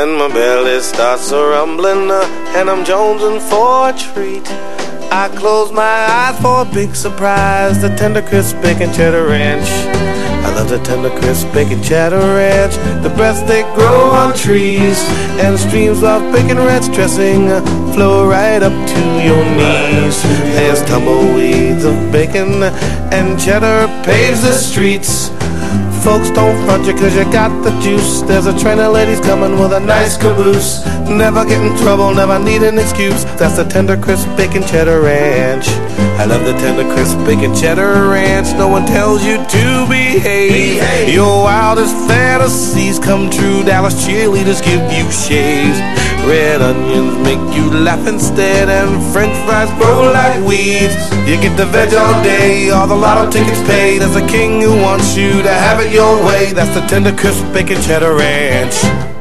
Then my belly starts a rumbling, and I'm jonesing for a treat. I close my eyes for a big surprise, the tender crisp bacon cheddar ranch. I love the tender crisp bacon cheddar ranch. The breasts they grow on trees, and streams of bacon ranch dressing flow right up to your knees. There's tumbleweeds of bacon, and cheddar paves the streets. Folks, don't front you cause you got the juice. There's a train of ladies coming with a nice caboose. Never get in trouble, never need an excuse. That's the tender crisp bacon cheddar ranch. I love the tender crisp bacon cheddar ranch. No one tells you to behave. Your wildest fantasies come true. Dallas cheerleaders give you shaves. Red onions make you laugh instead, and french fries grow like weeds. You get the veg all day, all the lotto tickets paid. There's a king who wants you to have it your way. That's the tender crisp bacon cheddar ranch.